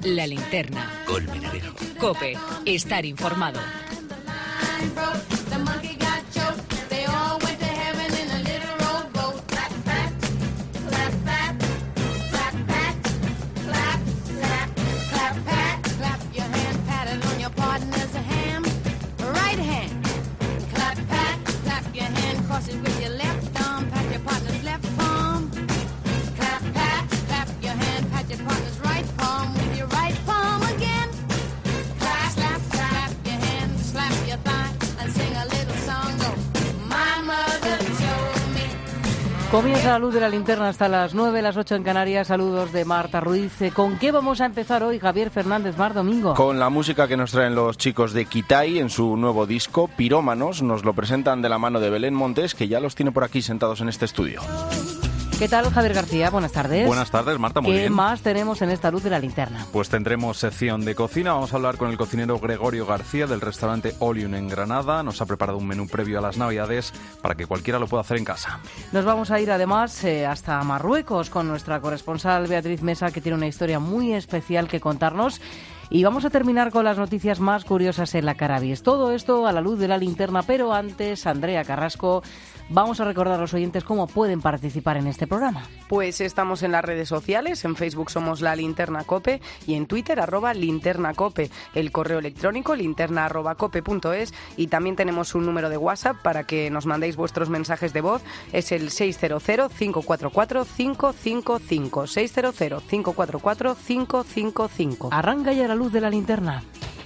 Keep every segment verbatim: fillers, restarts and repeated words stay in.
La Linterna. Colmenero. COPE. Estar informado. Comienza la luz de la linterna hasta las nueve, las ocho en Canarias. Saludos de Marta Ruiz. ¿Con qué vamos a empezar hoy, Javier Fernández Mar Domingo? Con la música que nos traen los chicos de Kitai en su nuevo disco, Pirómanos. Nos lo presentan de la mano de Belén Montes, que ya los tiene por aquí sentados en este estudio. ¿Qué tal, Javier García? Buenas tardes. Buenas tardes, Marta, muy ¿Qué bien. ¿Qué más tenemos en esta luz de la linterna? Pues tendremos sección de cocina. Vamos a hablar con el cocinero Gregorio García del restaurante Olium en Granada. Nos ha preparado un menú previo a las Navidades para que cualquiera lo pueda hacer en casa. Nos vamos a ir además eh, hasta Marruecos con nuestra corresponsal Beatriz Mesa, que tiene una historia muy especial que contarnos. Y vamos a terminar con las noticias más curiosas en la Carabis. Todo esto a la luz de la linterna, pero antes, Andrea Carrasco, vamos a recordar a los oyentes cómo pueden participar en este programa. Pues estamos en las redes sociales, en Facebook somos La Linterna Cope y en Twitter arroba Linterna Cope, el correo electrónico linterna arroba cope punto es y también tenemos un número de WhatsApp para que nos mandéis vuestros mensajes de voz, es el seis cero cero, cinco cuatro cuatro, cinco cinco cinco, seis cero cero, cinco cuatro cuatro, cinco cinco cinco. Arranca ya la luz de la linterna.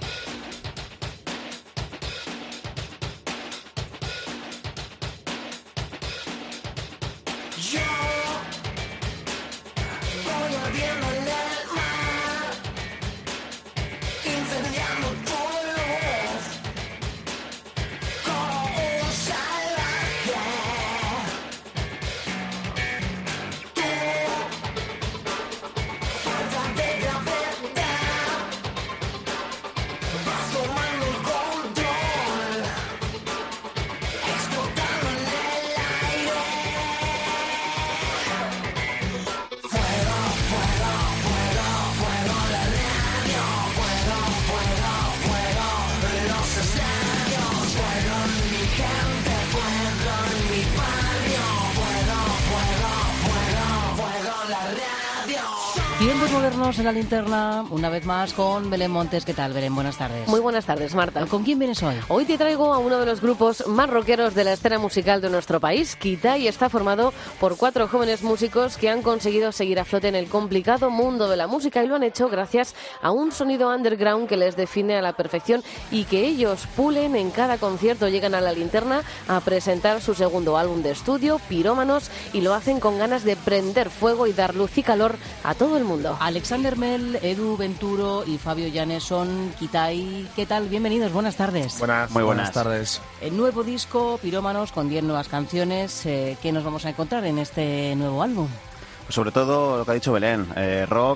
Tiempos modernos en la linterna, una vez más con Belén Montes. ¿Qué tal, Belén? Buenas tardes. Muy buenas tardes, Marta. ¿Con quién vienes hoy? Hoy te traigo a uno de los grupos más rockeros de la escena musical de nuestro país. Kitai está formado por cuatro jóvenes músicos que han conseguido seguir a flote en el complicado mundo de la música y lo han hecho gracias a un sonido underground que les define a la perfección y que ellos pulen en cada concierto. Llegan a la linterna a presentar su segundo álbum de estudio, Pirómanos, y lo hacen con ganas de prender fuego y dar luz y calor a todo el mundo. Alexander Mel, Edu Venturo y Fabio Llanes son Kitai. ¿Qué tal? Bienvenidos, buenas tardes. Buenas, muy buenas, buenas tardes. El nuevo disco, Pirómanos, con diez nuevas canciones. Eh, ¿Qué nos vamos a encontrar en este nuevo álbum? Pues sobre todo lo que ha dicho Belén, eh, rock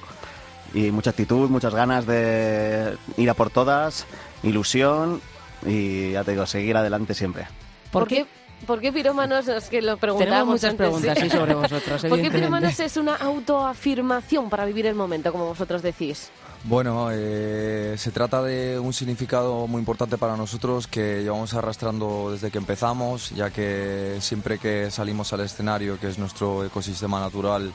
y mucha actitud, muchas ganas de ir a por todas, ilusión y ya te digo, seguir adelante siempre. ¿Por, ¿Por qué? qué? ¿Por qué Pirómanos? Es que lo preguntamos. Tenemos muchas antes, preguntas ¿sí? sí, sobre vosotros. ¿Por qué Pirómanos es una autoafirmación para vivir el momento, como vosotros decís? Bueno, eh, se trata de un significado muy importante para nosotros que llevamos arrastrando desde que empezamos, ya que siempre que salimos al escenario, que es nuestro ecosistema natural,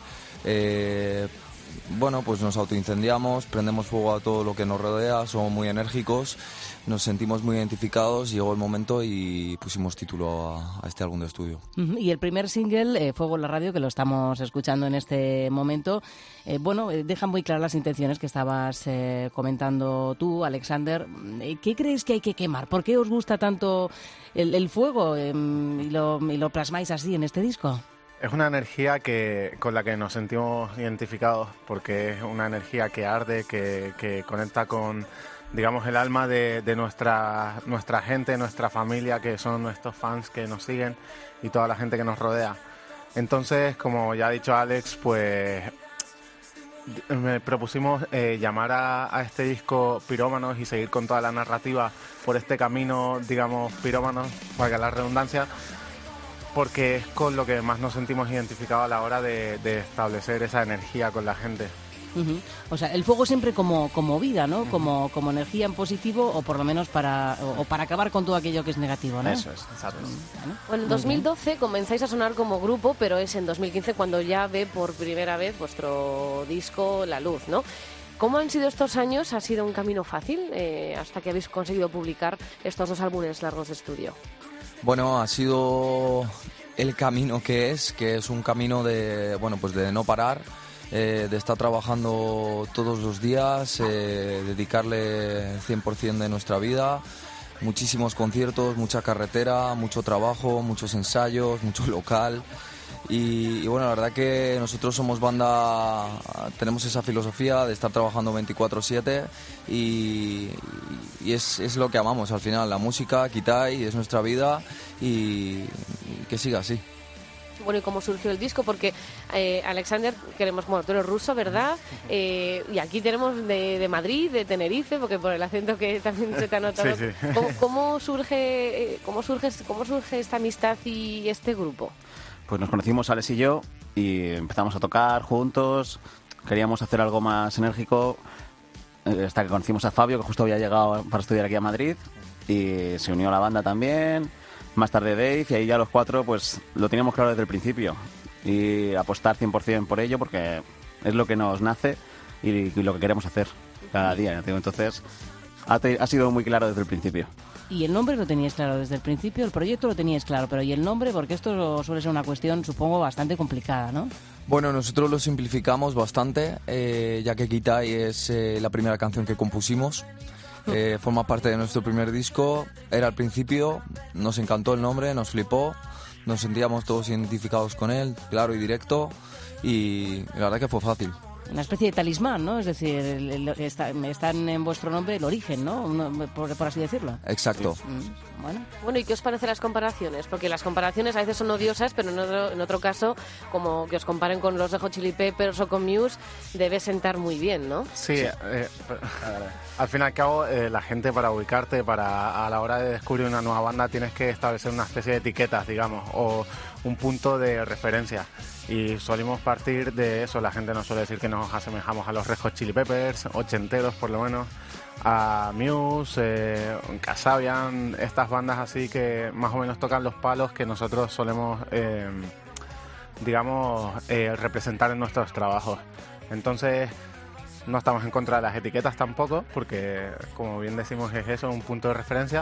eh, bueno, pues nos autoincendiamos, prendemos fuego a todo lo que nos rodea, somos muy enérgicos, nos sentimos muy identificados, llegó el momento y pusimos título a, a este álbum de estudio. Y el primer single, eh, Fuego en la Radio, que lo estamos escuchando en este momento, eh, bueno, eh, deja muy claras las intenciones que estabas eh, comentando tú, Alexander. ¿Qué creéis que hay que quemar? ¿Por qué os gusta tanto el, el fuego eh, y, lo, y lo plasmáis así en este disco? Es una energía que con la que nos sentimos identificados, porque es una energía que arde, que, que conecta con, digamos, el alma de, de nuestra, nuestra gente, nuestra familia, que son nuestros fans que nos siguen y toda la gente que nos rodea. Entonces, como ya ha dicho Alex, pues me propusimos eh, llamar a, a este disco Pirómanos y seguir con toda la narrativa por este camino, digamos, pirómanos, valga la redundancia, porque es con lo que más nos sentimos identificados a la hora de, de establecer esa energía con la gente. Uh-huh. O sea, el fuego siempre como, como vida, ¿no? Uh-huh. Como, como energía en positivo o por lo menos para, o, o para acabar con todo aquello que es negativo, ¿no? Eso es, exacto. Bueno, bueno, en dos mil doce comenzáis a sonar como grupo, pero es en dos mil quince cuando ya ve por primera vez vuestro disco la luz, ¿no? ¿Cómo han sido estos años? ¿Ha sido un camino fácil eh, hasta que habéis conseguido publicar estos dos álbumes largos de estudio? Bueno, ha sido el camino que es, que es un camino de, bueno, pues de no parar, eh, de estar trabajando todos los días, eh, dedicarle cien por ciento de nuestra vida, muchísimos conciertos, mucha carretera, mucho trabajo, muchos ensayos, mucho local. Y, y bueno, la verdad que nosotros somos banda, tenemos esa filosofía de estar trabajando veinticuatro siete y, y es, es lo que amamos al final, la música, Kitai, es nuestra vida y, y que siga así. Bueno, ¿y cómo surgió el disco? Porque eh, Alexander, queremos, bueno, tú eres ruso, ¿verdad? Eh, y aquí tenemos de, de Madrid, de Tenerife, porque por el acento que también se te ha notado. Sí, sí. ¿Cómo, cómo surge, eh, cómo surge, cómo surge esta amistad y este grupo? Pues nos conocimos Alex y yo y empezamos a tocar juntos, queríamos hacer algo más enérgico, eh, hasta que conocimos a Fabio, que justo había llegado para estudiar aquí a Madrid, y se unió a la banda también, más tarde Dave, y ahí ya los cuatro pues lo teníamos claro desde el principio, y apostar cien por ciento por ello, porque es lo que nos nace y, y lo que queremos hacer cada día, ¿no? Entonces ha, te, ha sido muy claro desde el principio. Y el nombre lo teníais claro desde el principio, el proyecto lo teníais claro, pero ¿y el nombre? Porque esto suele ser una cuestión, supongo, bastante complicada, ¿no? Bueno, nosotros lo simplificamos bastante, eh, ya que Kitai es eh, la primera canción que compusimos. Eh, forma parte de nuestro primer disco. Era al principio, nos encantó el nombre, nos flipó, nos sentíamos todos identificados con él, claro y directo, y la verdad que fue fácil. Una especie de talismán, ¿no? Es decir, el, el, está, están en vuestro nombre el origen, ¿no? Uno, por, por así decirlo. Exacto. Mm, bueno. Bueno, ¿y qué os parecen las comparaciones? Porque las comparaciones a veces son odiosas, pero en otro, en otro caso, como que os comparen con los Red Hot Chili Peppers o con Muse, debe sentar muy bien, ¿no? Sí, eh, al fin y al cabo, eh, la gente para ubicarte, para a la hora de descubrir una nueva banda, tienes que establecer una especie de etiquetas, digamos, o un punto de referencia. Y solimos partir de eso. La gente nos suele decir que nos asemejamos a los Red Hot Chili Peppers, ochenteros por lo menos, a Muse, eh, Kasabian, estas bandas así que más o menos tocan los palos que nosotros solemos, eh, digamos, eh, representar en nuestros trabajos. Entonces, no estamos en contra de las etiquetas tampoco, porque como bien decimos es eso, un punto de referencia,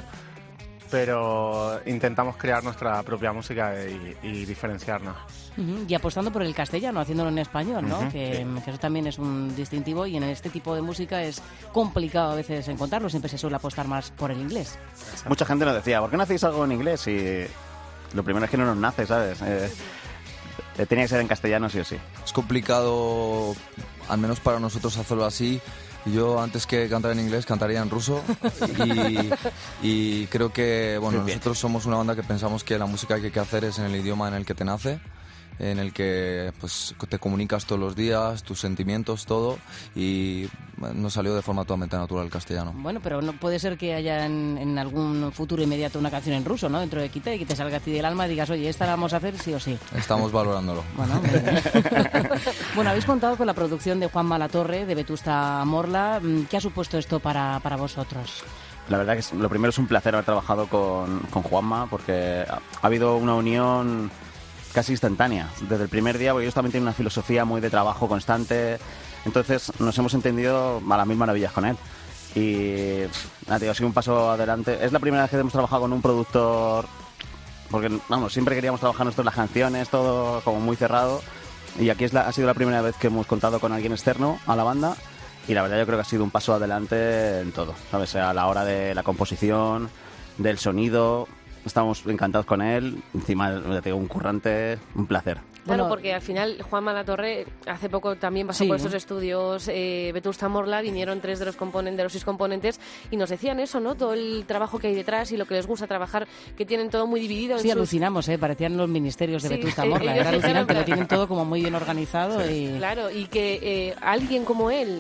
pero intentamos crear nuestra propia música y, y diferenciarnos. Uh-huh. Y apostando por el castellano, haciéndolo en español, ¿no? Uh-huh. que, sí. que eso también es un distintivo y en este tipo de música es complicado a veces encontrarlo, siempre se suele apostar más por el inglés. Mucha gente nos decía, ¿por qué no hacéis algo en inglés? Y lo primero es que no nos nace, ¿sabes? Eh, tenía que ser en castellano sí o sí. Es complicado, al menos para nosotros, hacerlo así. Yo antes que cantar en inglés cantaría en ruso y, y creo que bueno nosotros somos una banda que pensamos que la música que hay que hacer es en el idioma en el que te nace, en el que pues te comunicas todos los días, tus sentimientos, todo, y nos salió de forma totalmente natural el castellano. Bueno, pero no puede ser que haya en, en algún futuro inmediato una canción en ruso, ¿no? Dentro de Kitai, y que te salga a ti del alma y digas, oye, esta la vamos a hacer sí o sí. Estamos valorándolo. Bueno, bueno, habéis contado con la producción de Juanma Latorre, de Vetusta Morla. ¿Qué ha supuesto esto para, para vosotros? La verdad que es, lo primero es un placer haber trabajado con, con Juanma, porque ha, ha habido una unión casi instantánea. Desde el primer día, porque ellos también tienen una filosofía muy de trabajo constante, entonces nos hemos entendido a las mil maravillas con él. Y nada, tío, ha sido un paso adelante. Es la primera vez que hemos trabajado con un productor, porque vamos, siempre queríamos trabajar nosotros las canciones, todo como muy cerrado, y aquí es la, ha sido la primera vez que hemos contado con alguien externo a la banda, y la verdad yo creo que ha sido un paso adelante en todo, ¿sabes? A la hora de la composición, del sonido. Estamos encantados con él, encima ya tengo un currante, un placer. Claro, Bueno, porque al final Juanma Latorre hace poco también pasó Sí. por estos estudios, eh, Vetusta Morla, vinieron tres de los componentes, de los seis componentes y nos decían eso, ¿no? Todo el trabajo que hay detrás y lo que les gusta trabajar, que tienen todo muy dividido. Sí, en sus... alucinamos, ¿eh? Parecían los ministerios de Sí, Vetusta sí, Morla. ellos Era dijeron alucinante, que- lo tienen todo como muy bien organizado y... Claro, y que eh, alguien como él,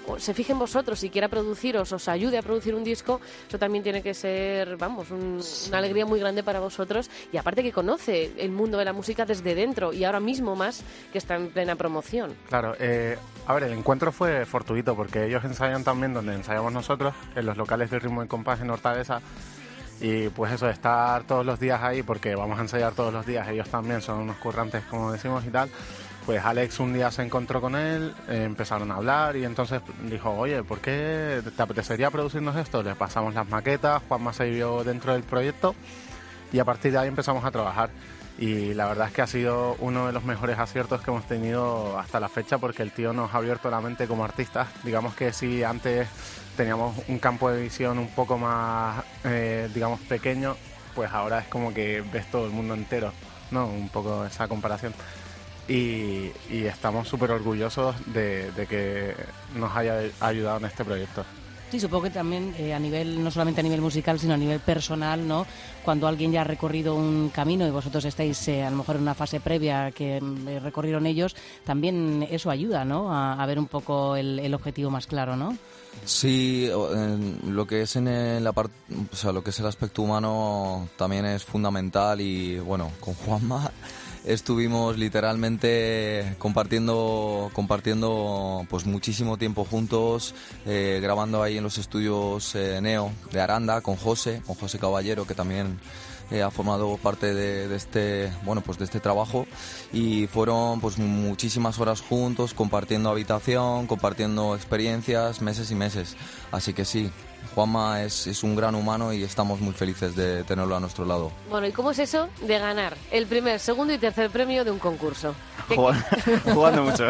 se fije en vosotros y quiera produciros, os ayude a producir un disco, eso también tiene que ser, vamos, un, una alegría muy grande para vosotros, y aparte que conoce el mundo de la música desde dentro y ahora mismo más que está en plena promoción. Claro, eh, a ver, el encuentro fue fortuito porque ellos ensayan también donde ensayamos nosotros, en los locales de Ritmo y Compás en Hortaleza. Y pues eso, estar todos los días ahí, porque vamos a ensayar todos los días, ellos también son unos currantes, como decimos y tal. Pues Alex un día se encontró con él, eh, empezaron a hablar y entonces dijo, oye, ¿por qué te apetecería producirnos esto? Le pasamos las maquetas, Juanma se vio dentro del proyecto y a partir de ahí empezamos a trabajar. Y la verdad es que ha sido uno de los mejores aciertos que hemos tenido hasta la fecha, porque el tío nos ha abierto la mente como artistas. Digamos que si antes teníamos un campo de visión un poco más, eh, digamos, pequeño, pues ahora es como que ves todo el mundo entero, ¿no? Un poco esa comparación. Y, y estamos súper orgullosos de, de que nos haya ayudado en este proyecto. Sí, supongo que también eh, a nivel, no solamente a nivel musical, sino a nivel personal, ¿no? Cuando alguien ya ha recorrido un camino y vosotros estáis eh, a lo mejor en una fase previa que eh, recorrieron ellos, también eso ayuda, ¿no? A, a ver un poco el, el objetivo más claro, ¿no? Sí, en lo que es en el, la part, o sea, lo que es el aspecto humano también es fundamental y bueno, con Juanma estuvimos literalmente compartiendo compartiendo pues muchísimo tiempo juntos, eh, grabando ahí en los estudios eh, Neo de Aranda con José, con José Caballero, que también eh, ha formado parte de, de este bueno pues de este trabajo, y fueron pues muchísimas horas juntos, compartiendo habitación, compartiendo experiencias, meses y meses. Así que sí, Juanma es, es un gran humano y estamos muy felices de tenerlo a nuestro lado. Bueno, ¿y cómo es eso de ganar el primer, segundo y tercer premio de un concurso? Jugando, jugando mucho.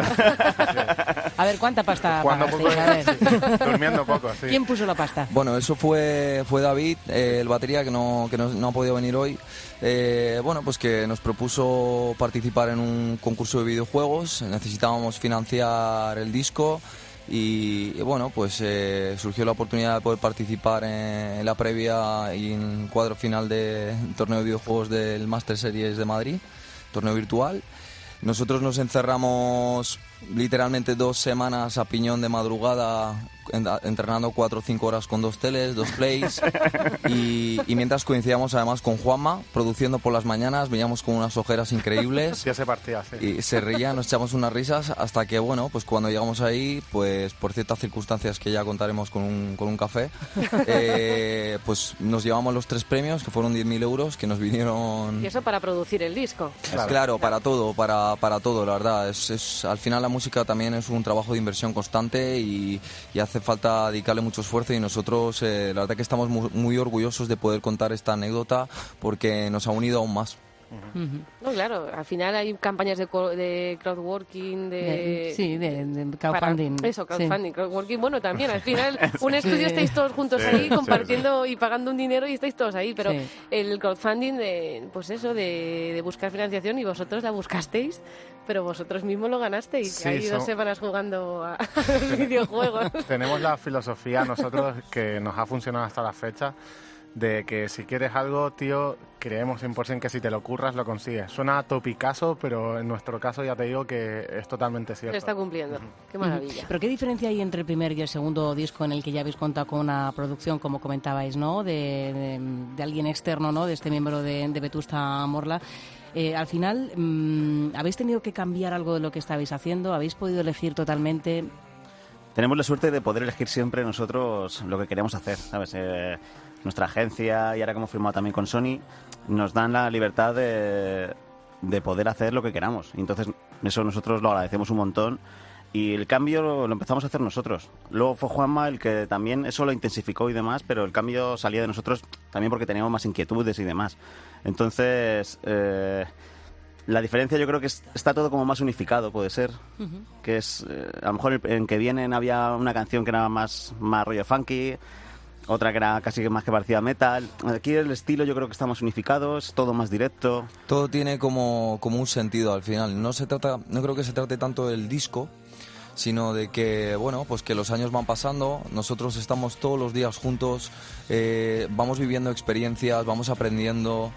A ver, ¿cuánta pasta Jugando pagasteis? poco, A ver. sí. Durmiendo poco, sí. ¿Quién puso la pasta? Bueno, eso fue fue David, eh, el batería, que no que no, no ha podido venir hoy. Eh, bueno, pues que nos propuso participar en un concurso de videojuegos. Necesitábamos financiar el disco. Y, y bueno, pues eh, surgió la oportunidad de poder participar en, en la previa y en cuadro final del torneo de videojuegos del Master Series de Madrid, torneo virtual. Nosotros nos encerramos literalmente dos semanas a piñón de madrugada, en, entrenando cuatro o cinco horas con dos teles, dos plays, y, y mientras coincidíamos además con Juanma, produciendo por las mañanas, veníamos con unas ojeras increíbles. Sí, se partía, sí. Y se reía, nos echamos unas risas, hasta que, bueno, pues cuando llegamos ahí, pues por ciertas circunstancias que ya contaremos con un, con un café, eh, pues nos llevamos los tres premios, que fueron diez mil euros, que nos vinieron... Y eso para producir el disco. Claro, claro para todo, para, para todo, la verdad. Es, es, al final la música también es un trabajo de inversión constante y, y hace falta dedicarle mucho esfuerzo, y nosotros eh, la verdad que estamos muy, muy orgullosos de poder contar esta anécdota porque nos ha unido aún más. Uh-huh. No, claro, al final hay campañas de, co- de crowdworking, de... de sí, de, de crowdfunding. Para, eso, crowdfunding, sí. Crowdworking, bueno, también, al final, un sí. estudio estáis todos juntos sí, ahí, compartiendo sí. y pagando un dinero y estáis todos ahí, pero sí. el crowdfunding, de, pues eso, de, de buscar financiación, y vosotros la buscasteis, pero vosotros mismos lo ganasteis, sí, ahí son... dos semanas jugando a, a los videojuegos. Tenemos la filosofía nosotros que nos ha funcionado hasta la fecha, de que si quieres algo, tío, creemos cien por ciento que si te lo curras lo consigues. Suena topicazo, pero en nuestro caso ya te digo que es totalmente cierto. Lo está cumpliendo. Uh-huh. Qué maravilla. ¿Pero qué diferencia hay entre el primer y el segundo disco, en el que ya habéis contado con una producción, como comentabais, ¿no? De, de, de alguien externo, ¿no? De este miembro de, de Vetusta Morla. Eh, al final, mmm, ¿habéis tenido que cambiar algo de lo que estabais haciendo? ¿Habéis podido elegir totalmente? Tenemos la suerte de poder elegir siempre nosotros lo que queremos hacer, ¿sabes? Eh, nuestra agencia, y ahora que hemos firmado también con Sony, nos dan la libertad de, de poder hacer lo que queramos. Entonces, eso nosotros lo agradecemos un montón. Y el cambio lo, lo empezamos a hacer nosotros. Luego fue Juanma el que también eso lo intensificó y demás, pero el cambio salía de nosotros también porque teníamos más inquietudes y demás. Entonces, eh, la diferencia yo creo que es, está todo como más unificado, puede ser. Uh-huh. Que es, eh, a lo mejor en Que Vienen había una canción que era más, más rollo funky, otra que era casi más que parecía metal. Aquí el estilo yo creo que está más unificado, es todo más directo. Todo tiene como, como un sentido al final. No se trata, no creo que se trate tanto del disco, sino de que, bueno, pues que los años van pasando, nosotros estamos todos los días juntos, eh, vamos viviendo experiencias, vamos aprendiendo,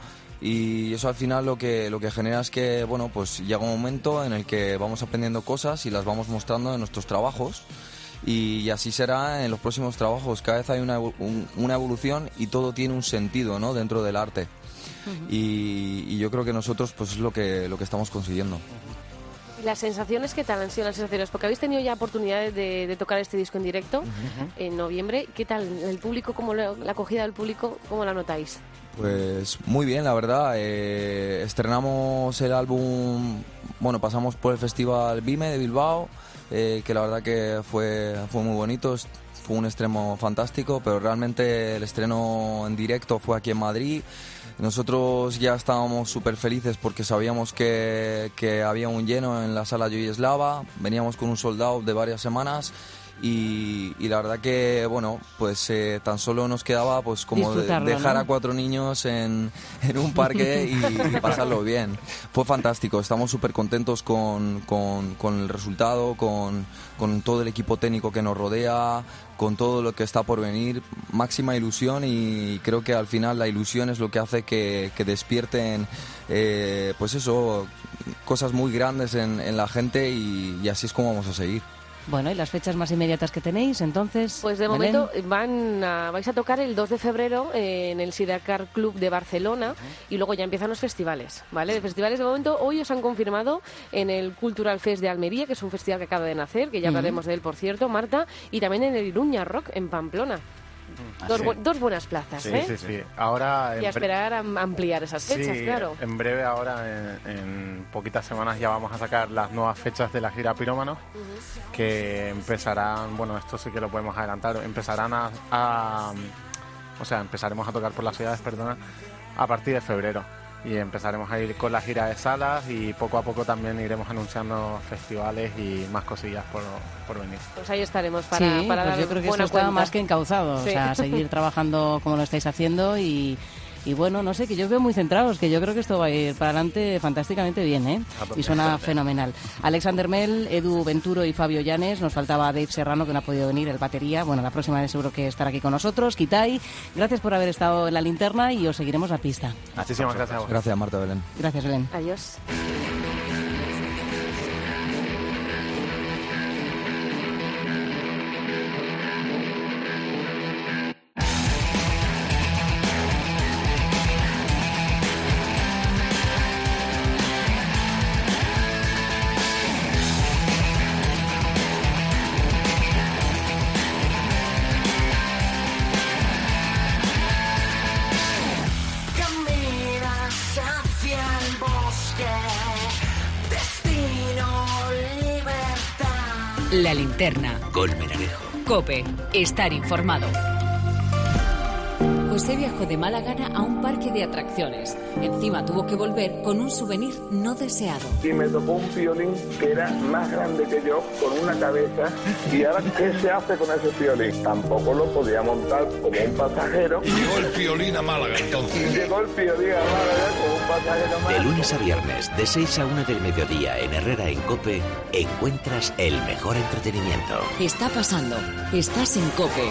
y eso al final lo que, lo que genera es que, bueno, pues llega un momento en el que vamos aprendiendo cosas y las vamos mostrando en nuestros trabajos. y, y así será en los próximos trabajos. Cada vez hay una, un, una evolución y todo tiene un sentido, ¿no?, dentro del arte. Uh-huh. y, y yo creo que nosotros pues es lo que, lo que estamos consiguiendo. ¿Las sensaciones qué tal han sido las sensaciones? Porque habéis tenido ya oportunidades de, de tocar este disco en directo uh-huh. en noviembre. ¿Qué tal el público, cómo lo, la acogida del público, cómo la notáis? Pues muy bien, la verdad. Eh, estrenamos el álbum, bueno, pasamos por el Festival Vime de Bilbao, eh, que la verdad que fue, fue muy bonito, fue un estreno fantástico, pero realmente el estreno en directo fue aquí en Madrid. Nosotros ya estábamos súper felices porque sabíamos que, que había un lleno en la sala Yugoslava, veníamos con un sold out de varias semanas y, y la verdad que, bueno, pues eh, tan solo nos quedaba pues como de, dejar, ¿no?, a cuatro niños en, en un parque y, y pasarlo bien. Fue fantástico, estamos súper contentos con, con, con el resultado, con, con todo el equipo técnico que nos rodea, con todo lo que está por venir, máxima ilusión, y creo que al final la ilusión es lo que hace que, que despierten eh, pues eso, cosas muy grandes en, en la gente, y, y así es como vamos a seguir. Bueno, ¿y las fechas más inmediatas que tenéis, entonces? Pues de Belén. momento van a, vais a tocar el dos de febrero eh, en el Sidecar Club de Barcelona, uh-huh. y luego ya empiezan los festivales, ¿vale? De festivales de momento hoy os han confirmado en el Cultural Fest de Almería, que es un festival que acaba de nacer, que ya hablaremos uh-huh. de él, por cierto, Marta, y también en el Iruña Rock en Pamplona. Dos, bu- dos buenas plazas, sí, ¿eh? Sí, sí, ahora... Y a esperar a ampliar esas fechas, sí, claro. En breve, ahora, en, en poquitas semanas, ya vamos a sacar las nuevas fechas de la gira Pirómanos, uh-huh. que empezarán, bueno, esto sí que lo podemos adelantar, empezarán a, a... O sea, empezaremos a tocar por las ciudades, perdona, a partir de febrero. Y empezaremos a ir con la gira de salas y poco a poco también iremos anunciando festivales y más cosillas por, por venir. Pues ahí estaremos para, sí, para pues dar yo creo que buena esto está cuenta. más que encauzado, sí. O sea, seguir trabajando como lo estáis haciendo y... Y bueno, no sé, que yo os veo muy centrados, que yo creo que esto va a ir para adelante fantásticamente bien, ¿eh? Y suena fenomenal. Alexander Mel, Edu Venturo y Fabio Llanes, nos faltaba Dave Serrano, que no ha podido venir, el batería. Bueno, la próxima vez seguro que estará aquí con nosotros. Kitai, gracias por haber estado en la linterna y os seguiremos la pista. Muchísimas gracias a vos. Gracias, Marta, Belén. Gracias, Belén. Adiós. La linterna. Colmenarejo. COPE. Estar informado. José viajó de mala gana a un parque de atracciones. Encima tuvo que volver con un souvenir no deseado. Y me tocó un piolín que era más grande que yo, con una cabeza. Y ahora, ¿qué se hace con ese piolín? Tampoco lo podía montar como un pasajero. Y llegó el piolín a Málaga, entonces. Y llegó el piolín a Málaga como un pasajero más. De lunes a viernes, de seis a una del mediodía, en Herrera en COPE, encuentras el mejor entretenimiento. Está pasando. Estás en COPE.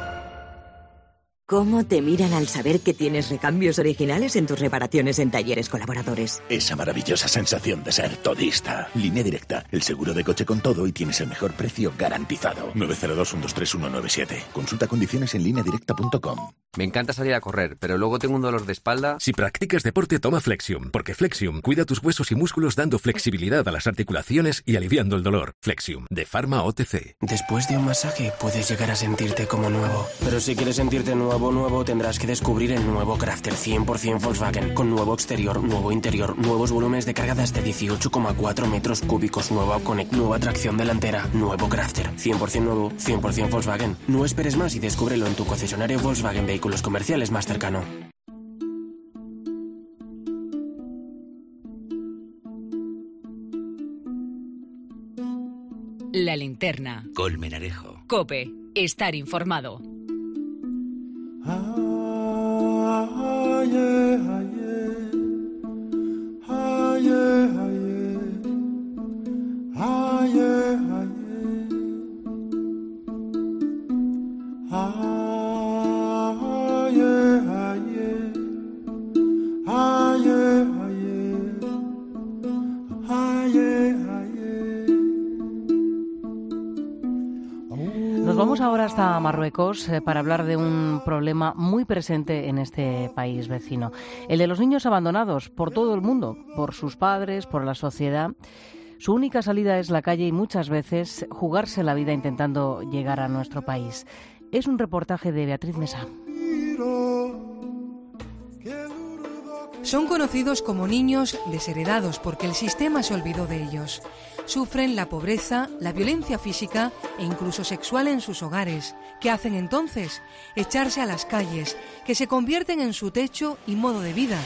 ¿Cómo te miran al saber que tienes recambios originales en tus reparaciones en Talleres Colaboradores? Esa maravillosa sensación de ser todista. Línea Directa, el seguro de coche con todo y tienes el mejor precio garantizado. nueve cero dos, uno dos tres, uno nueve siete. Consulta condiciones en línea directa punto com. Me encanta salir a correr, pero luego tengo un dolor de espalda. Si practicas deporte, toma Flexium, porque Flexium cuida tus huesos y músculos dando flexibilidad a las articulaciones y aliviando el dolor. Flexium, de Pharma O T C. Después de un masaje puedes llegar a sentirte como nuevo. Pero si quieres sentirte nuevo, nuevo, tendrás que descubrir el nuevo Crafter cien por ciento Volkswagen. Con nuevo exterior, nuevo interior, nuevos volúmenes de carga de hasta dieciocho coma cuatro metros cúbicos, nueva Connect, nueva tracción delantera, nuevo Crafter. cien por ciento nuevo, cien por ciento Volkswagen. No esperes más y descúbrelo en tu concesionario Volkswagen Vehículos Comerciales más cercano. La linterna. Colmenarejo. COPE. Estar informado. vamos ahora hasta Marruecos eh, para hablar de un problema muy presente en este país vecino. El de los niños abandonados por todo el mundo, por sus padres, por la sociedad. Su única salida es la calle y muchas veces jugarse la vida intentando llegar a nuestro país. Es un reportaje de Beatriz Mesa. Son conocidos como niños desheredados porque el sistema se olvidó de ellos. Sufren la pobreza, la violencia física e incluso sexual en sus hogares. ¿Qué hacen entonces? Echarse a las calles, que se convierten en su techo y modo de vida.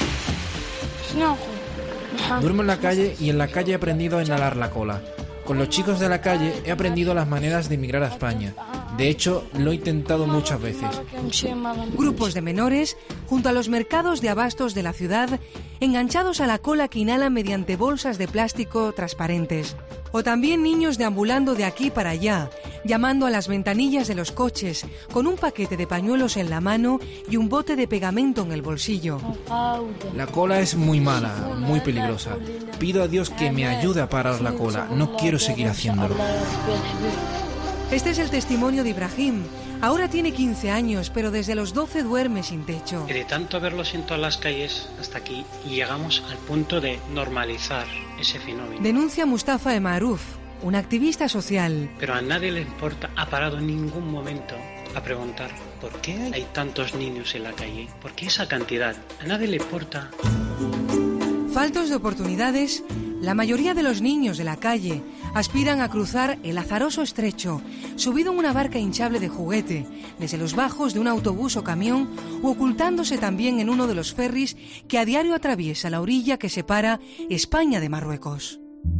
Duermo en la calle y en la calle he aprendido a inhalar la cola. Con los chicos de la calle he aprendido las maneras de emigrar a España. De hecho, lo he intentado muchas veces. Grupos de menores junto a los mercados de abastos de la ciudad, enganchados a la cola que inhalan mediante bolsas de plástico transparentes. O también niños deambulando de aquí para allá, llamando a las ventanillas de los coches, con un paquete de pañuelos en la mano y un bote de pegamento en el bolsillo. La cola es muy mala, muy peligrosa. Pido a Dios que me ayude a parar la cola. No quiero seguir haciéndolo. Este es el testimonio de Ibrahim. Ahora tiene quince años, pero desde los doce duerme sin techo. Y de tanto verlos en todas las calles hasta aquí, llegamos al punto de normalizar ese fenómeno. Denuncia Mustafa Emaruf, un activista social. Pero a nadie le importa, ha parado en ningún momento a preguntar ¿por qué hay tantos niños en la calle? ¿Por qué esa cantidad? A nadie le importa. Faltos de oportunidades, la mayoría de los niños de la calle aspiran a cruzar el azaroso estrecho, subido en una barca hinchable de juguete, desde los bajos de un autobús o camión, o ocultándose también en uno de los ferries que a diario atraviesa la orilla que separa España de Marruecos.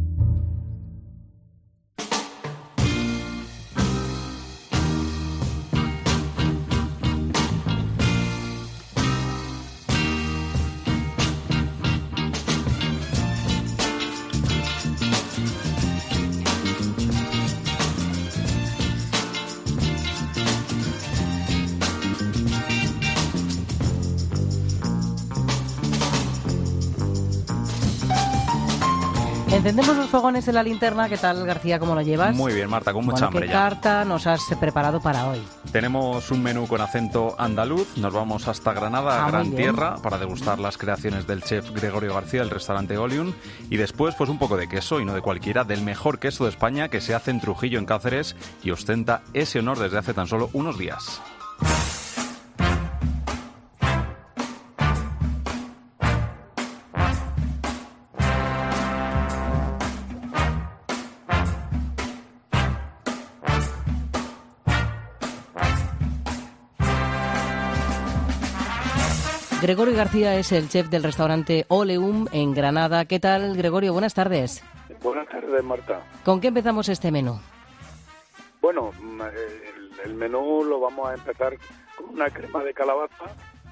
Encendemos los fogones en la linterna. ¿Qué tal, García? ¿Cómo lo llevas? Muy bien, Marta, con mucha bueno, hambre ¿qué ya. carta nos has preparado para hoy? Tenemos un menú con acento andaluz. Nos vamos hasta Granada, Ah, Gran muy bien. Tierra, para degustar las creaciones del chef Gregorio García del restaurante Olium. Y después, pues un poco de queso, y no de cualquiera, del mejor queso de España, que se hace en Trujillo, en Cáceres, y ostenta ese honor desde hace tan solo unos días. Gregorio García es el chef del restaurante Oleum en Granada. ¿Qué tal, Gregorio? Buenas tardes. Buenas tardes, Marta. ¿Con qué empezamos este menú? Bueno, el, el menú lo vamos a empezar con una crema de calabaza,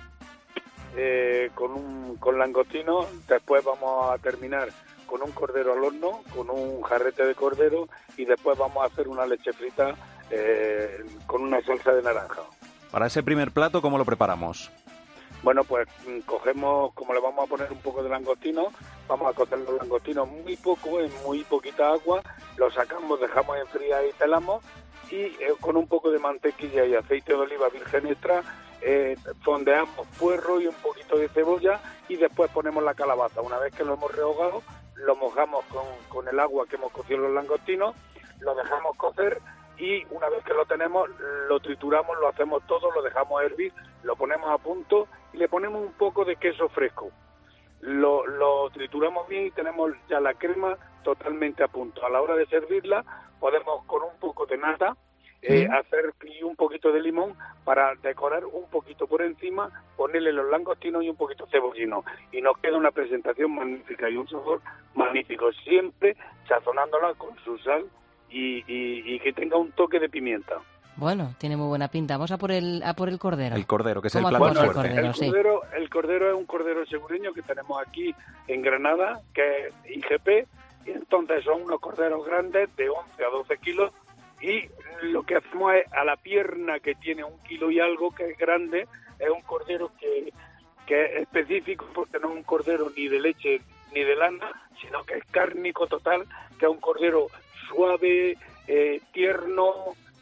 eh, con un con langostino. Después vamos a terminar con un cordero al horno, con un jarrete de cordero, y después vamos a hacer una leche frita eh, con una salsa de naranja. Para ese primer plato, ¿cómo lo preparamos? Bueno, pues cogemos, como le vamos a poner un poco de langostino, vamos a cocer los langostinos muy poco, en muy poquita agua, los sacamos, dejamos enfriar y pelamos, y eh, con un poco de mantequilla y aceite de oliva virgen extra, eh, fondeamos puerro y un poquito de cebolla, y después ponemos la calabaza. Una vez que lo hemos rehogado, lo mojamos con, con el agua que hemos cocido los langostinos, lo dejamos cocer, y una vez que lo tenemos, lo trituramos, lo hacemos todo, lo dejamos hervir, lo ponemos a punto y le ponemos un poco de queso fresco. Lo, lo trituramos bien y tenemos ya la crema totalmente a punto. A la hora de servirla, podemos con un poco de nata eh, mm. hacer y un poquito de limón para decorar un poquito por encima, ponerle los langostinos y un poquito de cebollino. Y nos queda una presentación magnífica y un sabor magnífico, siempre sazonándola con su sal y, y, y que tenga un toque de pimienta. Bueno, tiene muy buena pinta. Vamos a por el a por el cordero. El cordero, que es el ¿Cómo plato hacemos fuerte. el cordero? El Sí. cordero, el cordero es un cordero segureño que tenemos aquí en Granada, que es I G P, y entonces son unos corderos grandes de once a doce kilos, y lo que hacemos es a la pierna, que tiene un kilo y algo, que es grande, es un cordero que, que es específico porque no es un cordero ni de leche ni de lana, sino que es cárnico total, que es un cordero suave, eh, tierno,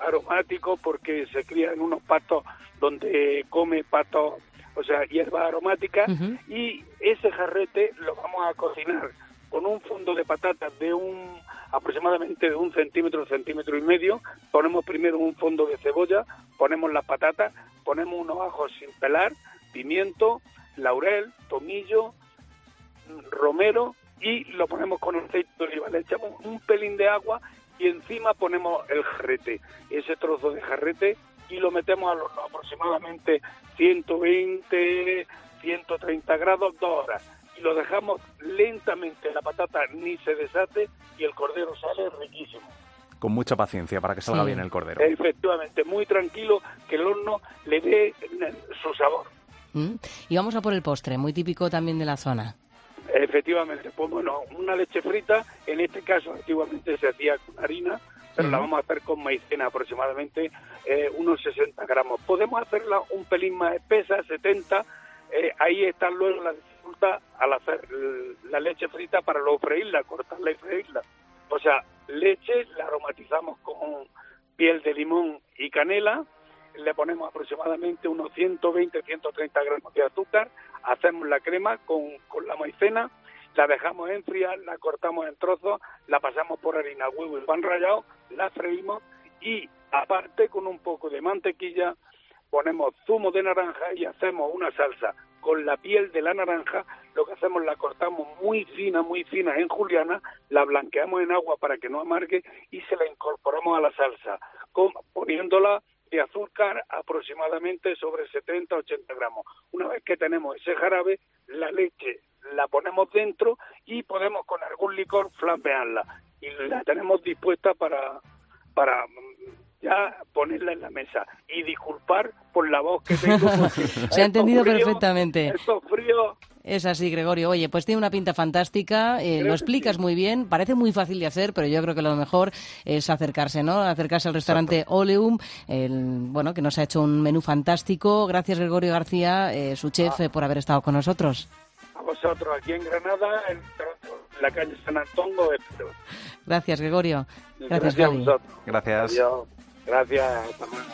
aromático porque se cría en unos pastos donde come pasto, o sea, hierbas aromáticas, uh-huh. y ese jarrete lo vamos a cocinar con un fondo de patatas de un aproximadamente de un centímetro, centímetro y medio. Ponemos primero un fondo de cebolla, ponemos las patatas, ponemos unos ajos sin pelar, pimiento, laurel, tomillo, romero, y lo ponemos con aceite de oliva. Le echamos un pelín de agua y encima ponemos el jarrete, ese trozo de jarrete, y lo metemos a los aproximadamente ciento veinte, ciento treinta grados, dos horas. Y lo dejamos lentamente, la patata ni se deshace y el cordero sale riquísimo. Con mucha paciencia para que salga sí. bien el cordero. Efectivamente, muy tranquilo, que el horno le dé su sabor. ¿Mm? Y vamos a por el postre, muy típico también de la zona. Efectivamente, pues bueno, una leche frita, en este caso antiguamente se hacía con harina, pero uh-huh. la vamos a hacer con maicena, aproximadamente eh, unos sesenta gramos. Podemos hacerla un pelín más espesa, setenta, eh, ahí está luego la dificultad al hacer la leche frita para luego freírla, cortarla y freírla. O sea, leche la aromatizamos con piel de limón y canela, le ponemos aproximadamente unos ciento veinte, ciento treinta gramos de azúcar, hacemos la crema con, con la maicena, la dejamos enfriar, la cortamos en trozos, la pasamos por harina, huevo y pan rallado, la freímos y aparte con un poco de mantequilla ponemos zumo de naranja y hacemos una salsa con la piel de la naranja. Lo que hacemos, la cortamos muy fina, muy fina en juliana, la blanqueamos en agua para que no amargue y se la incorporamos a la salsa, con, poniéndola de azúcar aproximadamente sobre setenta a ochenta gramos. Una vez que tenemos ese jarabe, la leche la ponemos dentro y podemos con algún licor flambearla. Y la tenemos dispuesta para, para ya ponerla en la mesa. Y disculpar por la voz que tengo. Se ha entendido frío, perfectamente. Estos fríos... Es así, Gregorio. Oye, pues tiene una pinta fantástica, eh, lo explicas muy bien, parece muy fácil de hacer, pero yo creo que lo mejor es acercarse, ¿no? Acercarse al restaurante Exacto. Oleum, el, bueno, que nos ha hecho un menú fantástico. Gracias, Gregorio García, eh, su chef, ah. eh, por haber estado con nosotros. A vosotros, aquí en Granada, en la calle San Antón, lo espero. Gracias, Gregorio. Gracias, Gracias a Gaby. vosotros. Gracias. Adiós. Gracias. Hasta luego.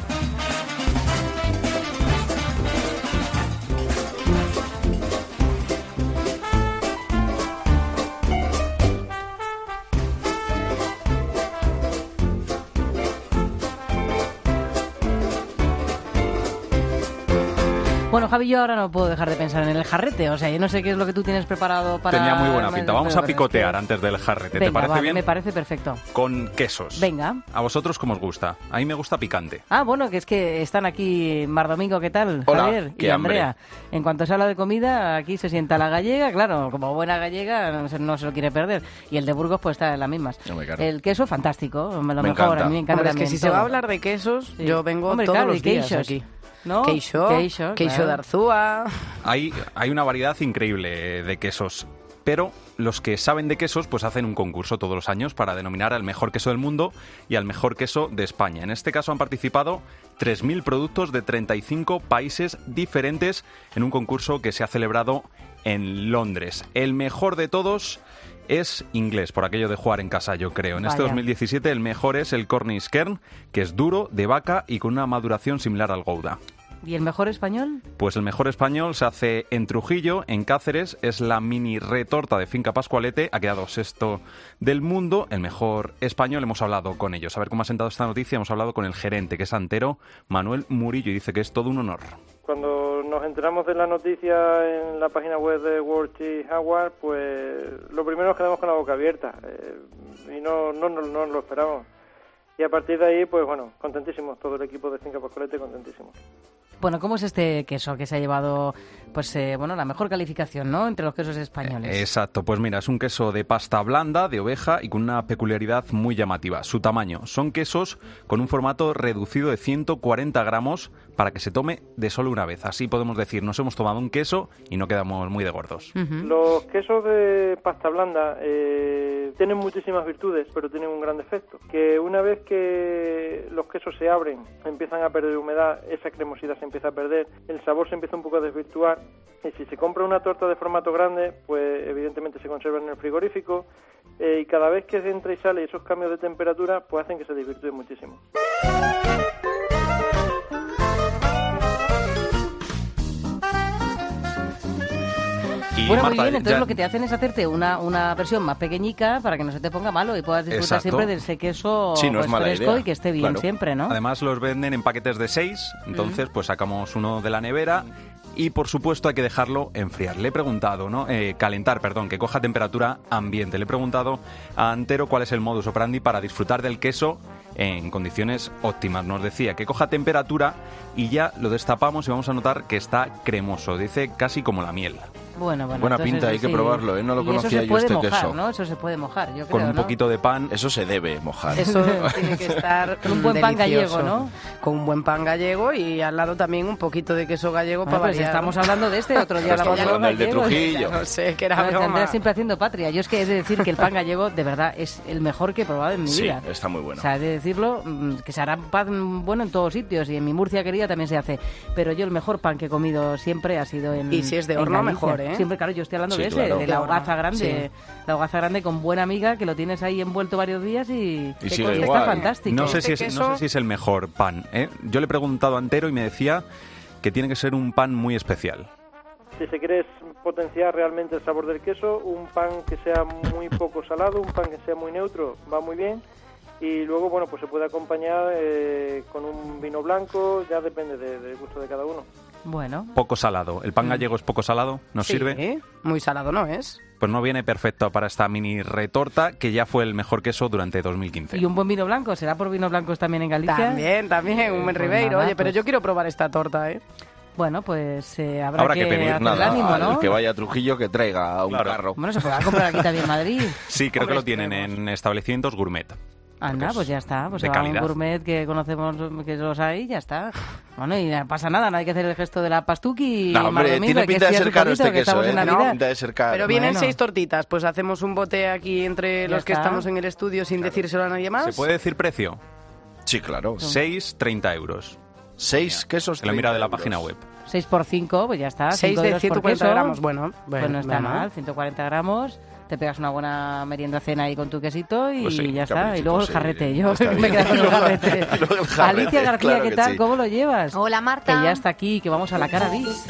Bueno, Javi, yo ahora no puedo dejar de pensar en el jarrete. O sea, yo no sé qué es lo que tú tienes preparado para... Tenía muy buena pinta. Vamos a picotear que... antes del jarrete. Venga, ¿Te parece vale, bien? Me parece perfecto. Con quesos. Venga. ¿A vosotros cómo os gusta? A mí me gusta picante. Ah, bueno, que es que están aquí Mar Domingo, ¿qué tal? Hola, Javier y Andrea. Hambre. En cuanto se habla de comida, aquí se sienta la gallega. Claro, como buena gallega no se, no se lo quiere perder. Y el de Burgos pues está en las mismas. No me el queso, fantástico. Lo me mejor, encanta. a mí me encanta. Hombre, también es que si todo. se va a hablar de quesos, sí. yo vengo Hombre, todos claro, los días queixos. aquí. ¿No? Queixo, queixo, queixo claro. de Arzúa. Hay, hay una variedad increíble de quesos, pero los que saben de quesos pues hacen un concurso todos los años para denominar al mejor queso del mundo y al mejor queso de España. En este caso han participado tres mil productos de treinta y cinco países diferentes en un concurso que se ha celebrado en Londres. El mejor de todos es inglés, por aquello de jugar en casa, yo creo. En Vaya. Este dos mil diecisiete el mejor es el Cornish Kern, que es duro, de vaca y con una maduración similar al Gouda. ¿Y el mejor español? Pues el mejor español se hace en Trujillo, en Cáceres. Es la mini retorta de Finca Pascualete. Ha quedado sexto del mundo. El mejor español, hemos hablado con ellos. A ver cómo ha sentado esta noticia. Hemos hablado con el gerente, que es antero, Manuel Murillo, y dice que es todo un honor. Cuando nos enteramos de la noticia en la página web de World Cheese Award, pues lo primero nos quedamos con la boca abierta. Eh, y no, no, no, no lo esperábamos. Y a partir de ahí, pues bueno, contentísimos. Todo el equipo de Finca Pascualete contentísimos. Bueno, ¿cómo es este queso que se ha llevado, pues eh, bueno, la mejor calificación, ¿no?, entre los quesos españoles? Eh, exacto, pues mira, es un queso de pasta blanda, de oveja y con una peculiaridad muy llamativa, su tamaño. Son quesos con un formato reducido de ciento cuarenta gramos para que se tome de solo una vez. Así podemos decir, nos hemos tomado un queso y no quedamos muy de gordos. Uh-huh. Los quesos de pasta blanda eh, tienen muchísimas virtudes, pero tienen un gran defecto, que una vez que los quesos se abren, empiezan a perder humedad, esa cremosidad se empieza a perder, el sabor se empieza un poco a desvirtuar, y si se compra una torta de formato grande, pues evidentemente se conserva en el frigorífico, eh, y cada vez que entra y sale esos cambios de temperatura, pues hacen que se desvirtúe muchísimo. Y bueno, Marta, muy bien, entonces ya... lo que te hacen es hacerte una, una versión más pequeñica para que no se te ponga malo y puedas disfrutar Exacto. siempre de ese queso Sí, no pues, es mala fresco idea. y que esté bien Claro. siempre, ¿no? Además los venden en paquetes de seis, entonces pues sacamos uno de la nevera y por supuesto hay que dejarlo enfriar. Le he preguntado, ¿no? Eh, calentar, perdón, que coja temperatura ambiente. Le he preguntado a Antero cuál es el modus operandi para disfrutar del queso en condiciones óptimas. Nos decía que coja temperatura y ya lo destapamos y vamos a notar que está cremoso. Dice casi como la miel. Bueno, bueno, Buena entonces, pinta, hay que sí. probarlo, ¿eh? No lo Y conocía eso se yo puede este mojar, queso. ¿no? Eso se puede mojar, yo creo, Con un ¿no? poquito de pan. Eso se debe mojar. Eso tiene que estar Con un buen pan delicioso. gallego, ¿no? Con un buen pan gallego y al lado también un poquito de queso gallego Bueno, para pues variar. estamos hablando de este, otro día Estamos hablamos hablando del de Trujillo. No sé, que era Bueno, broma. Andrea siempre haciendo patria. Yo es que he de decir que el pan gallego, de verdad, es el mejor que he probado en mi Sí, vida. está muy bueno. O sea, he de decirlo, mm, que se hará pan bueno en todos sitios y en mi Murcia querida también se hace. Pero yo el mejor pan que he comido siempre ha sido en Y si es de en horno, Galicia. mejor, ¿eh? Siempre, claro, yo estoy hablando Sí, de ese, claro. de la De hogaza horno, grande. La hogaza grande con buena amiga que lo tienes ahí envuelto varios días y, Y sigue está igual. fantástico. No sé, si es, Este no sé si es el mejor pan, ¿eh? Yo le he preguntado a Antero y me decía que tiene que ser un pan muy especial. Si se quiere potenciar realmente el sabor del queso, un pan que sea muy poco salado, un pan que sea muy neutro, va muy bien. Y luego, bueno, pues se puede acompañar eh, con un vino blanco, ya depende de- del gusto de cada uno. Bueno, Poco salado. ¿El pan gallego es poco salado? ¿Nos Sí, sirve? muy salado no es. Pues no viene perfecto para esta mini retorta que ya fue el mejor queso durante dos mil quince. ¿y un buen vino blanco? ¿Será por vinos blancos también en Galicia? También, también, un buen Pues Ribeiro. nada, Oye, pero pues- yo quiero probar esta torta, ¿eh? Bueno, pues eh, habrá, Habrá que que, pedir hacer Nada, el ánimo, al ¿no? que vaya a Trujillo que traiga un Claro. carro. Bueno, se podrá comprar aquí también en Madrid. Sí, creo Hombre, que lo tienen esperemos. en establecimientos gourmet. Anda, Porque pues es ya está. Pues de se va a un calidad. gourmet que conocemos que los hay, ya está. Bueno, y no pasa nada, no hay que hacer el gesto de la pastuqui. No, hombre, Mar Domingo, tiene que pinta es de día ser caro superito, este que queso, estamos ¿eh? en Tiene Navidad. pinta de ser caro. Pero vienen Bueno. seis tortitas, pues hacemos un bote aquí entre Ya los que está. estamos en el estudio sin decírselo a nadie más. ¿Se puede decir precio? Sí, claro. seis, treinta euros. Seis quesos. Se lo mira de la treinta página euros. web. seis por cinco, pues ya está. seis cinco de euros por ciento cuarenta queso. gramos, bueno. Pues bueno, no está bueno. mal, ciento cuarenta gramos. Te pegas una buena merienda cena ahí con tu quesito y Pues sí, ya está. Y caprichito, luego el sí, jarrete. Yo está me bien. quedo con el jarrete. Y luego el jarrete, Alicia García, claro ¿qué que tal? sí. ¿Cómo lo llevas? Hola, Marta. Que ya está aquí, que vamos a la cara bis.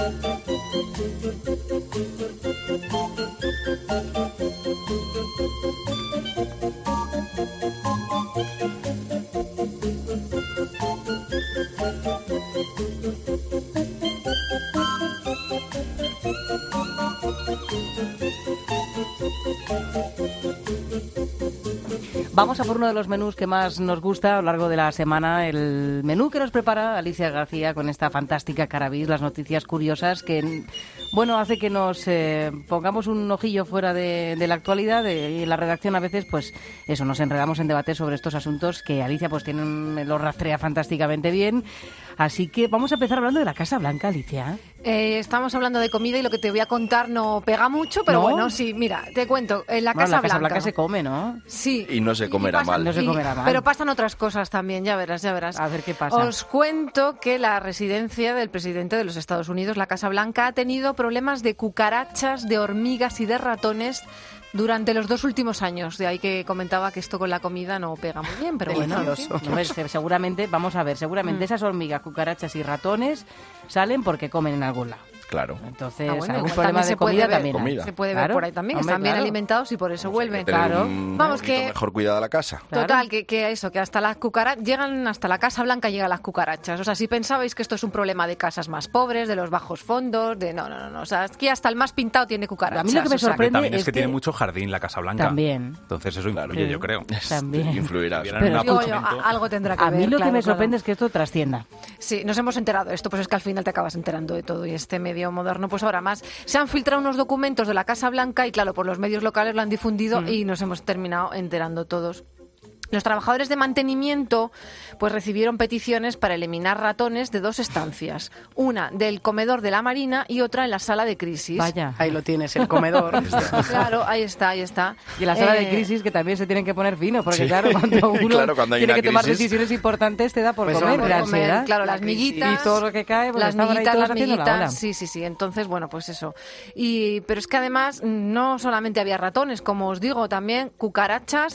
Vamos a por uno de los menús que más nos gusta a lo largo de la semana, el menú que nos prepara Alicia García con esta fantástica carabis, las noticias curiosas que, bueno, hace que nos eh, pongamos un ojillo fuera de, de la actualidad de- y en la redacción a veces, pues eso, nos enredamos en debate sobre estos asuntos que Alicia pues tiene, lo rastrea fantásticamente bien. Así que vamos a empezar hablando de la Casa Blanca, Alicia. Eh, estamos hablando de comida y lo que te voy a contar no pega mucho, pero ¿No? bueno, sí, mira, te cuento. En la Bueno, Casa la Casa Blanca. Blanca se come, ¿no? Sí. Y no se comerá pasa- mal. No se y- comerá mal. Pero pasan otras cosas también, ya verás, ya verás. A ver qué pasa. Os cuento que la residencia del presidente de los Estados Unidos, la Casa Blanca, ha tenido problemas de cucarachas, de hormigas y de ratones durante los dos últimos años. De ahí que comentaba que esto con la comida no pega muy bien, pero bueno. en fin. Hombre, se- seguramente, vamos a ver, seguramente Mm. esas hormigas, cucarachas y ratones salen porque comen en algún lado. Claro. Entonces, Ah, bueno, algún igual problema también de se puede comida ver. también hay. Comida. Se puede Claro. ver por ahí también, Hombre, están bien claro. alimentados y por eso vuelven. Tener Claro. un Vamos, poquito que- mejor cuidada la casa. Total, que, que eso, que hasta las cucarachas, llegan hasta la Casa Blanca llegan las cucarachas. O sea, si pensabais que esto es un problema de casas más pobres, de los bajos fondos, de no, no, no, no. O sea, aquí hasta el más pintado tiene cucarachas. A mí lo que me o sea, sorprende También es, es que, que- tiene mucho jardín la Casa Blanca. También. Entonces eso influye, Sí. yo creo. También. Influirá. Vieran un Digo yo, apartamento. a- algo tendrá que A ver. mí lo que claro, me claro. sorprende es que esto trascienda. Sí, nos hemos enterado de esto, pues es que al final te acabas enterando de todo y este medio moderno, pues ahora más. Se han filtrado unos documentos de la Casa Blanca y claro, por los medios locales lo han difundido Mm. y nos hemos terminado enterando todos. Los trabajadores de mantenimiento pues recibieron peticiones para eliminar ratones de dos estancias, una del comedor de la Marina y otra en la sala de crisis. Vaya. Ahí lo tienes, el comedor. Claro, ahí está, ahí está. Y en la sala de Eh, crisis que también se tienen que poner fino, porque Sí. claro, cuando uno Claro, cuando hay tiene una que tomar crisis. decisiones importantes te da por Pues comer, por la comer, ansiedad. claro, las La crisis. miguitas. Y todo lo que cae, pues las estaban ahí miguitas, todos las haciendo la ola. miguitas, sí, sí, sí. Entonces, bueno, pues eso. Y, pero es que además no solamente había ratones, como os digo, también cucarachas,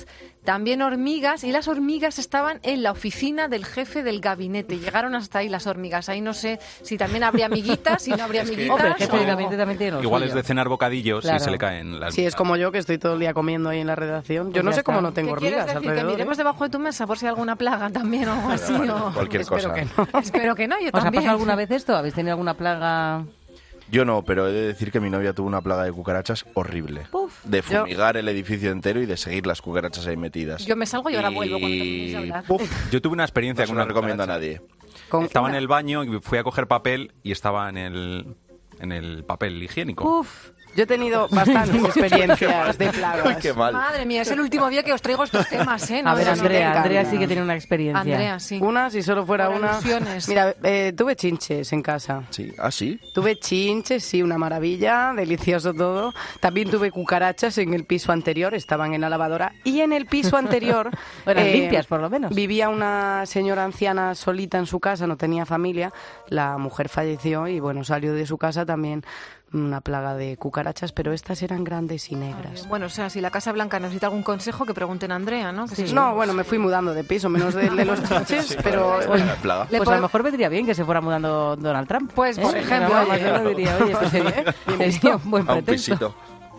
también hormigas, y las hormigas estaban en la oficina del jefe del gabinete. Llegaron hasta ahí las hormigas. Ahí no sé si también habría amiguitas, si no habría amiguitas. Hombre, el jefe del gabinete también tiene lo Igual suyo. es de cenar bocadillos Claro. y se le caen las... Sí, es como yo, que estoy todo el día comiendo ahí en la redacción. Yo Pues no ya sé cómo está. no tengo ¿Qué quieres hormigas decir? alrededor. Que ¿eh? miremos debajo de tu mesa por si hay alguna plaga también o algo así. Vale, o... cualquier Espero cosa. que no. Espero que no, yo ¿Os ha también. pasado alguna vez esto? ¿Habéis tenido alguna plaga? Yo no, pero he de decir que mi novia tuvo una plaga de cucarachas horrible. Uf. De fumigar el edificio entero y de seguir las cucarachas ahí metidas. Yo me salgo y ahora Y- vuelvo cuando terminéis de hablar. Puf, Yo tuve una experiencia no se con lo una recomiendo a cucaracha. nadie. Estaba en el baño y fui a coger papel y estaba en el, en el papel higiénico. Uf, yo he tenido bastantes experiencias de plagas. Qué mal. Madre mía, es el último día que os traigo estos temas, ¿eh? No A ver, veas. Andrea, encanta. Andrea sí que tiene una experiencia. Andrea, sí. Una, si solo fuera Por una. alusiones. Mira, eh, tuve chinches en casa. Sí, ¿ah, sí? Tuve chinches, sí, una maravilla, delicioso todo. También tuve cucarachas en el piso anterior, estaban en la lavadora. Y en el piso anterior... Eran limpias, por lo menos. Vivía una señora anciana solita en su casa, no tenía familia. La mujer falleció y, bueno, salió de su casa también una plaga de cucarachas, pero estas eran grandes y negras. Bueno, o sea, si la Casa Blanca necesita algún consejo, que pregunten a Andrea, ¿no? Que sí. No, bueno, me fui mudando de piso, menos del de los chinches, pero... Pues, Le pues a puedo- lo mejor vendría bien que se fuera mudando Donald Trump. Pues, por ¿Eh? ejemplo, No, oye. yo lo diría, oye, esto sería, sería un buen A un pretexto. pisito.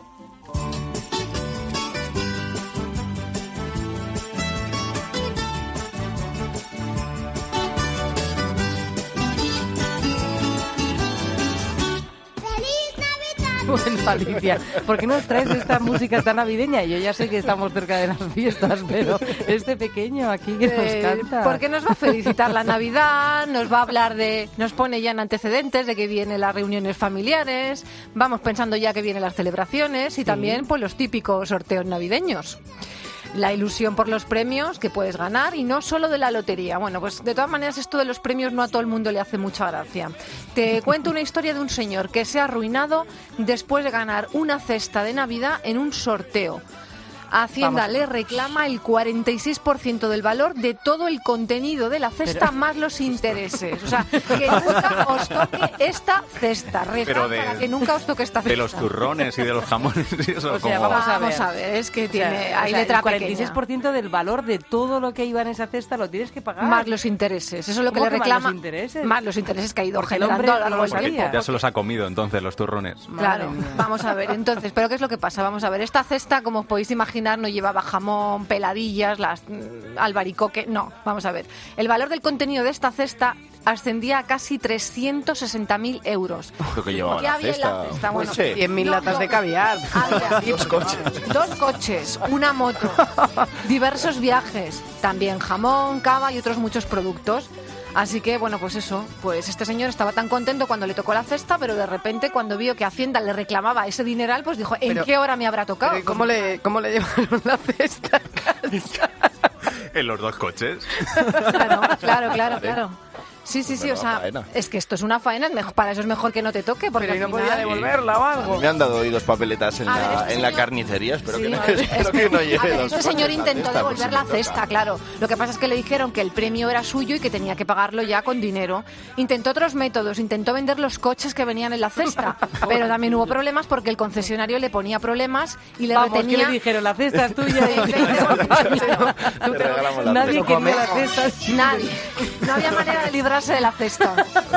Bueno, Alicia, ¿por qué nos traes esta música tan navideña? Yo ya sé que estamos cerca de las fiestas, pero este pequeño aquí que nos Eh, canta. porque nos va a felicitar la Navidad, nos va a hablar de, nos pone ya en antecedentes de que vienen las reuniones familiares, vamos pensando ya que vienen las celebraciones y también pues los típicos sorteos navideños. La ilusión por los premios que puedes ganar y no solo de la lotería. Bueno, pues de todas maneras esto de los premios no a todo el mundo le hace mucha gracia. Te cuento una historia de un señor que se ha arruinado después de ganar una cesta de Navidad en un sorteo. Hacienda Vamos. le reclama el cuarenta y seis por ciento del valor de todo el contenido de la cesta más los intereses. O sea, que nunca os toque esta cesta. Rezad Pero de- para que nunca os toque esta cesta. De los turrones y de los jamones y eso. O sea, como- vamos a ver. Vamos a ver, es que O sea, tiene, o hay sea, letra el cuarenta y seis por pequeña. ciento del valor de todo lo que iba en esa cesta lo tienes que pagar. Más los intereses. Eso es lo que ¿Cómo le que más reclama. los intereses? Más los intereses que ha ido Porque el generando hombre a lo largo no del lo tiempo. sabía. Ya se los ha comido entonces los turrones. Claro, Madre mía. vamos a ver. Entonces, ¿pero qué es lo que pasa? Vamos a ver. Esta cesta, como os podéis imaginar, no llevaba jamón, peladillas, las mm, albaricoque. No, vamos a ver. El valor del contenido de esta cesta ascendía a casi trescientos sesenta mil euros. Lo que llevaba ¿Qué la había en cesta. la cesta? Bueno, No sé. cien mil no, latas no. de caviar. Había Dos coches. dos coches, una moto, diversos viajes, también jamón, cava y otros muchos productos. Así que, bueno, pues eso, pues este señor estaba tan contento cuando le tocó la cesta, pero de repente cuando vio que Hacienda le reclamaba ese dineral, pues dijo, ¿en Pero- qué hora me habrá tocado? Pero ¿y ¿Cómo le, ¿Cómo le llevaron la cesta? En los dos coches. Claro, claro, claro, claro. Sí, sí, sí, o Menuda sea, faena. es que esto es una faena, es mejor- para eso es mejor que no te toque, porque Pero ¿y al no final... podía devolverla o algo? Me han dado hoy dos papeletas en, A ver, la, este en la señor- carnicería. Espero, Sí, que, no, a ver, espero es que no lleve a ver, dos este coches señor la intentó cesta, por devolver si la me toca. cesta, claro. Lo que pasa es que le dijeron que el premio era suyo y que tenía que pagarlo ya con dinero. Intentó otros métodos, intentó vender los coches que venían en la cesta, pero también hubo problemas porque el concesionario le ponía problemas y le Vamos, ¿qué retenía... le dijeron? La cesta es tuya. Sí, veinte por ciento. Te regalamos la Nadie cesta. quería la cesta. Nadie. No había manera de librarse de la cesta.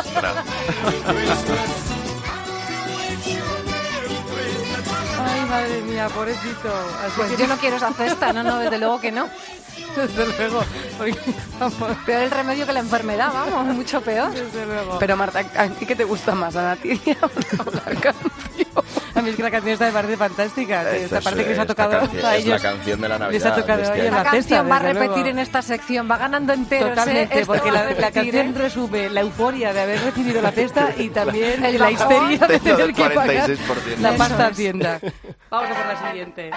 Ay, madre mía, pobrecito. Así Pues que yo no quiero esa cesta, no, no, desde luego que no. desde luego. Porque, vamos, Peor el remedio que la enfermedad, vamos, mucho peor. desde luego. Pero Marta, ¿a ti qué te gusta más, a la tía o la canción? A mí es que la canción esta me parece fantástica. que Esta Esta parte que les ha esta tocado canción- a es ellos. la canción de la Navidad. les ha tocado de este a ellos año. la La cesta, canción va a desde repetir luego. en esta sección, va ganando enteros. ¿eh? Totalmente, Esto porque va a la, la repetir, canción ¿eh? resume la euforia de haber recibido la cesta y también El la bajón. histeria de De tener del que pagar cuarenta y seis por ciento. la Eso pasta a es. Hacienda. Vamos a por la siguiente.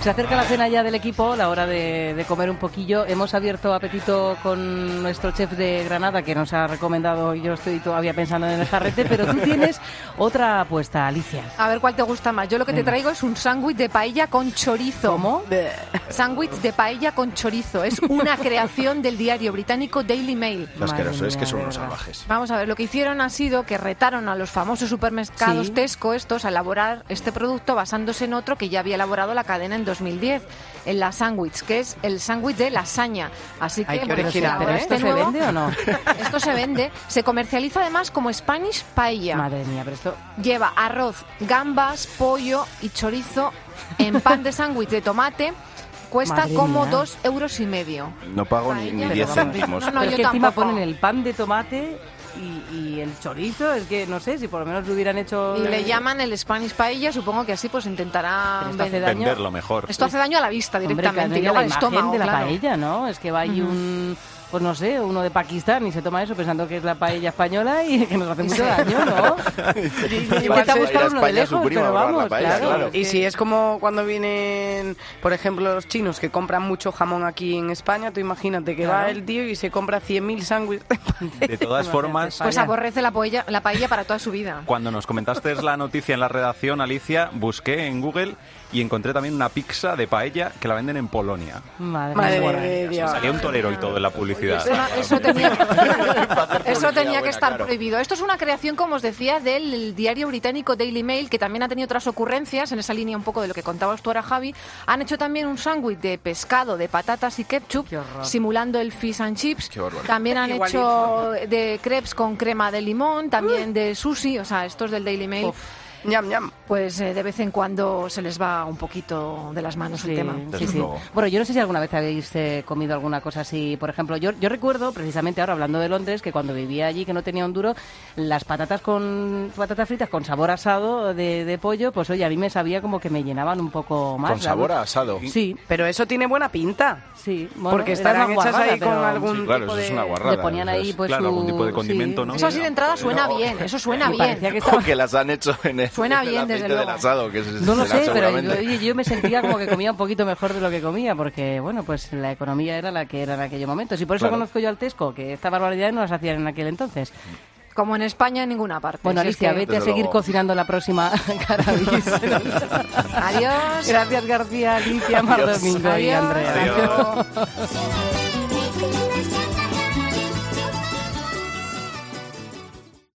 Se acerca la cena ya del equipo, la hora de, de comer un poquillo. Hemos abierto apetito con nuestro chef de Granada, que nos ha recomendado, y yo estoy todavía pensando en el jarrete, pero tú tienes otra apuesta, Alicia. A ver cuál te gusta más. Yo lo que te traigo es un sándwich de paella con chorizo. ¿Cómo? Sándwich de paella con chorizo. Es una creación del diario británico Daily Mail. Lo asqueroso es que son unos salvajes. Vamos a ver, lo que hicieron ha sido que retaron a los famosos supermercados Sí. Tesco estos a elaborar este producto basándose en otro que ya había elaborado la cadena en dos mil diez, en la sándwich, que es el sándwich de lasaña. Así que, Ay, qué bueno, original, ¿pero ¿eh? este ¿Esto se nuevo- vende o no? Esto se vende, se comercializa además como Spanish Paella. Madre mía, pero esto... Lleva arroz, gambas, pollo y chorizo en pan de sándwich de tomate. Cuesta Madre como mía. dos euros y medio. No pago ni, ni Paella. diez Pero céntimos. No, no, es yo que encima tampoco. ponen el pan de tomate y, y el chorizo, es que no sé, si por lo menos lo hubieran hecho... Y le llaman el Spanish Paella, supongo que así pues intentará Pero esto hace vender- daño. Venderlo mejor. Esto hace daño a la vista Hombre, directamente y claro, luego la al imagen estómago, de la claro. paella, ¿no? Es que va ahí Ujú. un... Pues no sé, uno de Pakistán y se toma eso pensando que es la paella española y que nos hace mucho Sí. daño, ¿no? Igual Intenta se- buscar ir a uno de España lejos, su prima pero a probar la vamos, paella, claro. claro. Y si es como cuando vienen, por ejemplo, los chinos que compran mucho jamón aquí en España, tú imagínate que Claro. va el tío y se compra cien mil sándwiches. De todas formas, Pues aborrece la paella, la paella para toda su vida. cuando nos comentaste la noticia en la redacción, Alicia, busqué en Google y encontré también una pizza de paella que la venden en Polonia. Madre, Madre mía. de Dios. Salía un torero y todo en la publicidad. Eso, no- eso tenía, eso tenía que buena, estar claro. prohibido. Esto es una creación, como os decía, del diario británico Daily Mail, que también ha tenido otras ocurrencias en esa línea un poco de lo que contabas tú ahora, Javi. Han hecho también un sándwich de pescado, de patatas y ketchup, simulando el fish and chips. Qué barbaridad. También han Igualito. hecho de crepes con crema de limón, también de sushi, o sea, estos del Daily Mail. Ñam, ñam. Pues eh, de vez en cuando se les va un poquito de las manos Sí, el tema. sí, sí. Bueno, yo no sé si alguna vez habéis eh, comido alguna cosa así. Por ejemplo, yo, yo recuerdo, precisamente ahora hablando de Londres, que cuando vivía allí, que no tenía un duro, las patatas con patatas fritas con sabor asado de, de pollo, pues oye, a mí me sabía como que me llenaban un poco más. Con sabor a asado. Sí. Pero eso tiene buena pinta. Sí, bueno, porque era estarán una hechas guarrada, ahí con pero- algún Sí, claro, tipo eso es de... una guarrada. Le ponían ahí pues Claro, su- algún tipo de sí. condimento, ¿no? Eso así de entrada suena No. bien, eso suena Y bien. parecía que estaba... O que las han hecho en el, Suena en el bien, aceite desde del luego. asado, que es, No lo será sé, pero yo, seguramente. oye, yo me sentía como que comía un poquito mejor de lo que comía, porque, bueno, pues la economía era la que era en aquellos momentos. Y por eso Claro. conozco yo al Tesco, que esta barbaridad no las hacían en aquel entonces. Como en España en ninguna parte. Bueno, Si es Alicia, que- vete a Desde seguir luego. cocinando la próxima Carabis. Adiós. Gracias, García, Alicia, Mar Adiós. Domingo y Adiós. Andrea. Adiós.